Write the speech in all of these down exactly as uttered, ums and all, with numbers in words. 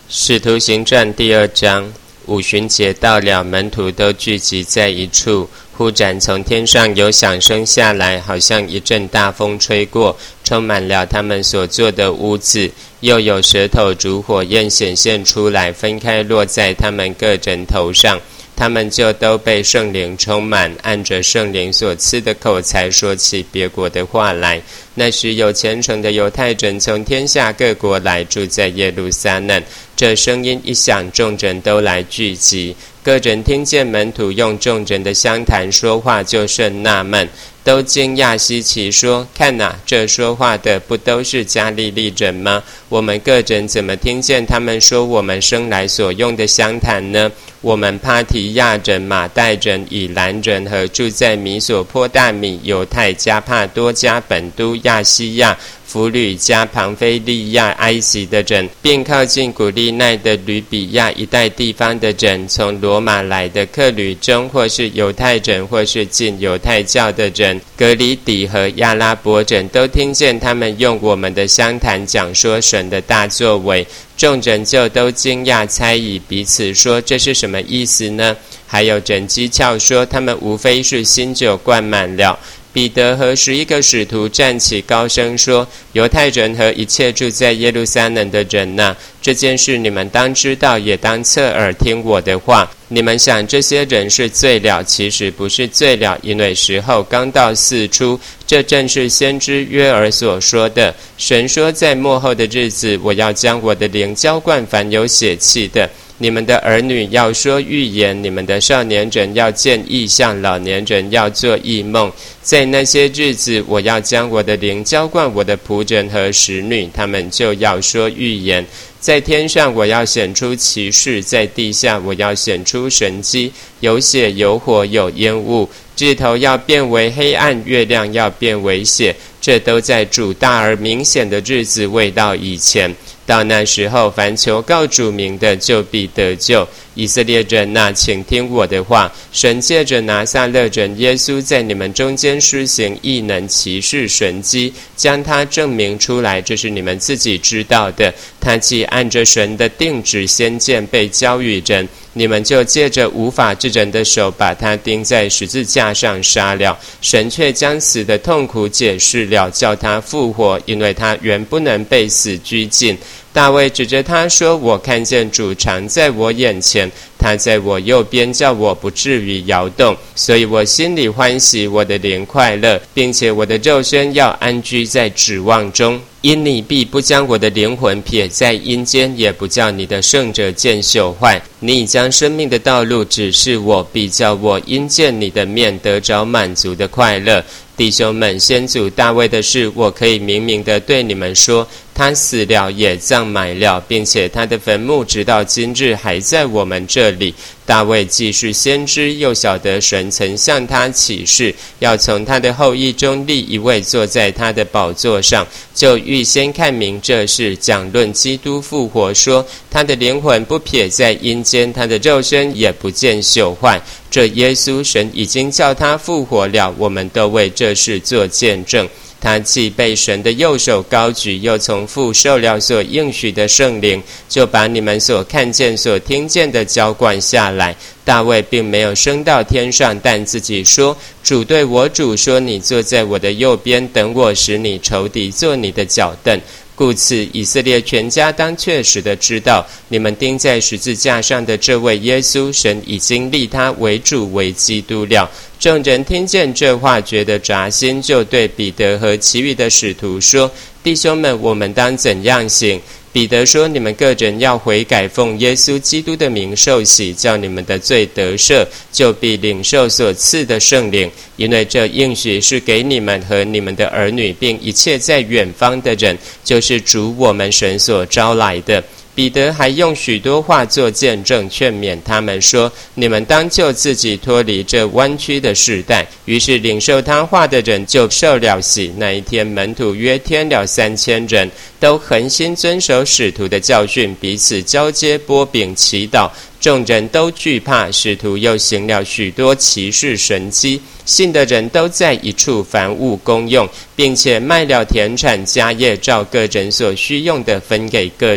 使徒行传第二章，五旬节到了，门徒都聚集在一处。忽然从天上有响声下来，好像一阵大风吹过，充满了他们所坐的屋子。又有舌头如火焰显现出来，分开落在他们各人头上。他们就都被圣灵充满，按着圣灵所赐的口才说起别国的话来。那时有虔诚的犹太人从天下各国来，住在耶路撒冷。这声音一响，众人都来聚集。个人听见门徒用众人的相谈说话，就甚纳闷，都惊讶稀奇，说：看哪，这说话的不都是加利利人吗？我们个人怎么听见他们说我们生来所用的相谈呢？我们帕提亚人、马代人、以兰人和住在米索波大米、犹太、加帕多加、本都、亚西亚、弗吕加、庞菲利亚、埃及的人，并靠近古利奈的吕比亚一带地方的人，从罗马来的客旅中，或是犹太人，或是进犹太教的人，格里底和亚拉伯人，都听见他们用我们的相谈讲说神的大作为。众人就都惊讶猜疑，彼此说：这是什么意思呢？还有人讥诮说，他们无非是新酒灌满了。彼得和十一个使徒站起，高声说：犹太人和一切住在耶路撒冷的人哪、啊，这件事你们当知道，也当侧耳听我的话。你们想这些人是醉了，其实不是醉了，因为时候刚到巳初。这正是先知约珥所说的。神说，在末后的日子，我要将我的灵浇灌凡有血气的。你们的儿女要说预言，你们的少年人要见异象，老年人要做异梦。在那些日子，我要将我的灵浇灌我的仆人和使女，他们就要说预言。在天上我要显出奇事，在地下我要显出神迹，有血有火有烟雾，日头要变为黑暗，月亮要变为血，这都在主大而明显的日子未到以前。到那时候，凡求告主名的，就必得救。以色列人哪、啊，请听我的话。神借着拿撒勒人耶稣在你们中间施行异能奇事神迹，将他证明出来，这是你们自己知道的。他既按着神的定旨先见被交与人，你们就借着无法之人的手把他钉在十字架上杀了。神却将死的痛苦解释了，叫他复活，因为他原不能被死拘禁。大卫指着他说：我看见主常在我眼前，他在我右边，叫我不至于摇动。所以我心里欢喜，我的灵快乐，并且我的肉身要安居在指望中。因你必不将我的灵魂撇在阴间，也不叫你的圣者见朽坏。你已将生命的道路指示我，必叫我因见你的面得着满足的快乐。弟兄们，先祖大卫的事，我可以明明的对你们说，他死了也葬埋了，并且他的坟墓直到今日还在我们这里。大卫既是先知，又晓得神曾向他启示，要从他的后裔中立一位坐在他的宝座上，就预先看明这事，讲论基督复活，说他的灵魂不撇在阴间，他的肉身也不见朽坏。这耶稣，神已经叫他复活了，我们都为这事做见证。他既被神的右手高举，又从父受了所应许的圣灵，就把你们所看见所听见的浇灌下来。大卫并没有升到天上，但自己说：主对我主说，你坐在我的右边，等我使你仇敌做你的脚凳。故此以色列全家当确实的知道，你们钉在十字架上的这位耶稣，神已经立他为主为基督了。众人听见这话，觉得扎心，就对彼得和其余的使徒说：弟兄们，我们当怎样行？彼得说：你们个人要悔改，奉耶稣基督的名受洗，叫你们的罪得赦，就必领受所赐的圣灵。因为这应许是给你们和你们的儿女，并一切在远方的人，就是主我们神所招来的。彼得还用许多话做见证，劝勉他们说：你们当救自己脱离这弯曲的世代。于是领受他话的人就受了洗。那一天门徒约添了三千人，都恒心遵守使徒的教训，彼此交接擘饼祈祷。众人都惧怕，使徒又行了许多奇事神迹。信的人都在一处，凡物公用，并且卖了田产家业，照个人所需用的分给个人。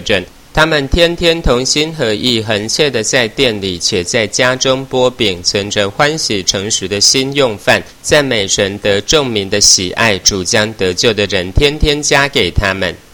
他们天天同心合意，恒切的在殿里，且在家中擘饼，存着欢喜诚实的心用饭，赞美神得众民的喜爱。主将得救的人天天加给他们。